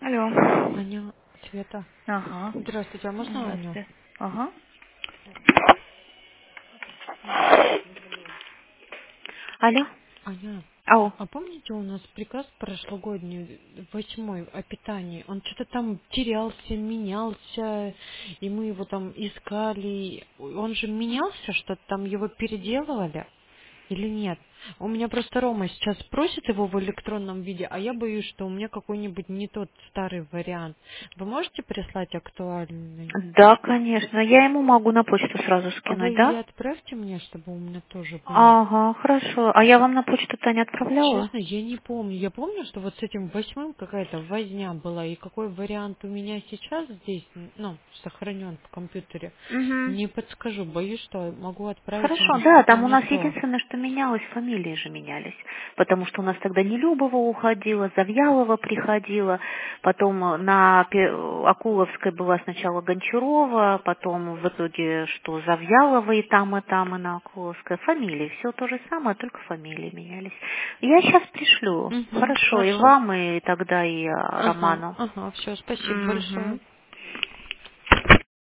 Алло. Аня, Света. Ага. Здравствуйте, а можно Аню? Здравствуйте. Ага. Алло. Аня, Ау. а помните, у нас приказ прошлогодний, 8 о питании, он что-то там терялся, менялся, и мы его там искали. Он же менялся, что-то там его переделывали или нет? У меня просто Рома сейчас просит его в электронном виде, а я боюсь, что у меня какой-нибудь не тот старый вариант. Вы можете прислать актуальный? Да, конечно. Я ему могу на почту сразу А скинуть, вы или да? отправьте мне, чтобы у меня тоже был. Ага, хорошо. А я вам на почту-то не отправляла? Честно, я не помню. Я помню, что вот с этим 8 какая-то возня была, и какой вариант у меня сейчас здесь, ну, сохранен в компьютере, Угу. не подскажу. Боюсь, что могу отправить ему Хорошо, да, что-то там у не нас то. единственное, что менялось, фамилии же менялись. Потому что у нас тогда Нелюбова уходила, Завьялова приходила, потом на Акуловской была сначала Гончарова, потом в итоге, что Завьялова и там, и на Акуловской. Фамилии, все то же самое, только фамилии менялись. Я сейчас пришлю. Угу, Хорошо, и хорошо. вам, и тогда и Ага, Роману. ага, все, спасибо Угу. большое.